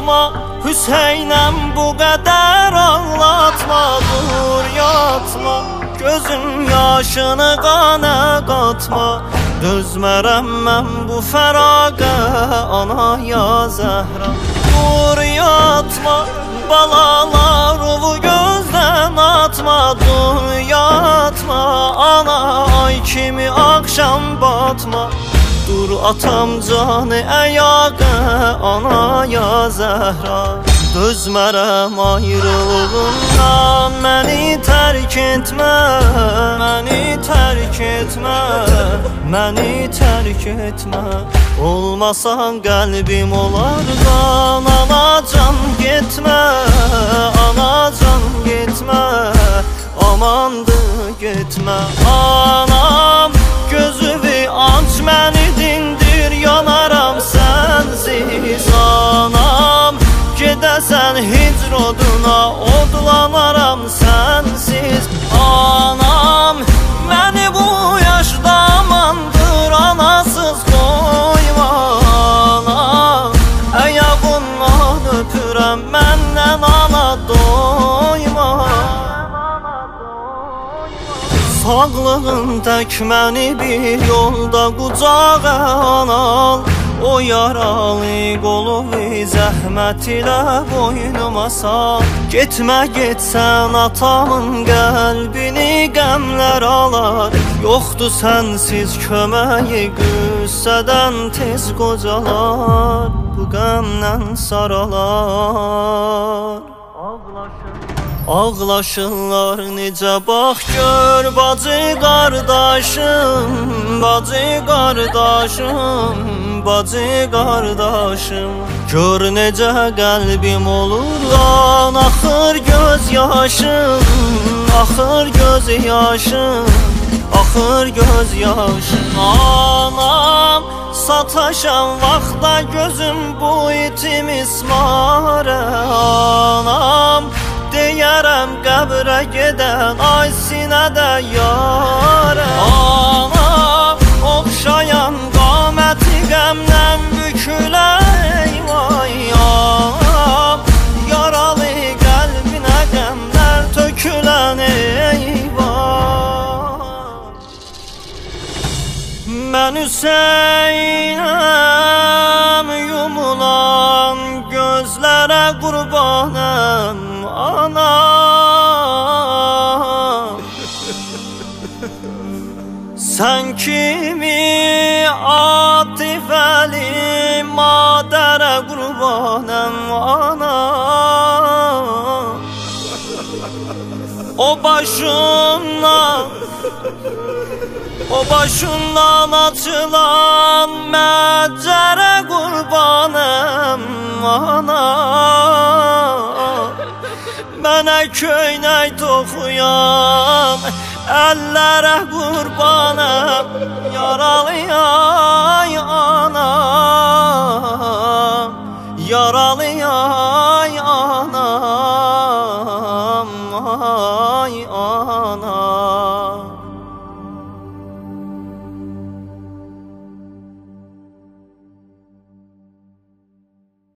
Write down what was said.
yatma, Hüseynəm bu qədər ağlatma. Dur yatma, gözün yaşını qana qatma. Dözmərəm mən bu fəraqə, ana ya Zəhra. Dur yatma, balalar ovu gözdən atma. Dur yatma, ana ay kimi akşam batma. Dur atam canı əyaqa, ana ya Zəhra. Dözmərəm ayrılığından, məni tərk etmə, məni tərk etmə, məni tərk etmə. Olmasan qəlbim olardan, anacan getmə, anacan getmə, amandır getmə. Anam gözümü aç, məni dindir, yanaram sənsiz. Anam gedəsən hicr oduna, odlanaram sənsiz. Anam məni bu yaşda amandır, anasız qoyma. Anam ayağından öpürəm, məndən ana doyma. Sağlığın tək məni bir yolda qucağa al. O yaralı qolu zəhmət ilə boynuma sal. Getmə getsən atamın qəlbini qəmlər alar. Yoxdur sənsiz köməyi, qüssədən tez qocalar. Bu qəmdən saralar. Ağlaşırlar necə bax gör, bacı qardaşım, bacı qardaşım, bacı qardaşım. Gör necə qəlbim olur lan, axır göz yaşım, axır göz yaşım, axır göz yaşım. Anam sataşan vaxtda gözüm bu itim ismarə. Anam deyərəm qəbrə gedən, ay sinədə yarə. Anam oxşayan qaməti qəmdən bükülər, vay anam. Yaralı qəlbinə qəmlər tökülən, eyvah. Mən Hüseynəm, yumulan gözlərə qurbanəm, ana. Sən kimi atifəli madərə qurbanəm, ana. O başından açılan məcərə qurbanəm, ana. Mənə köynək toxuyan əllərə qurbanəm, yaralı ay anam, yaralı ay anam.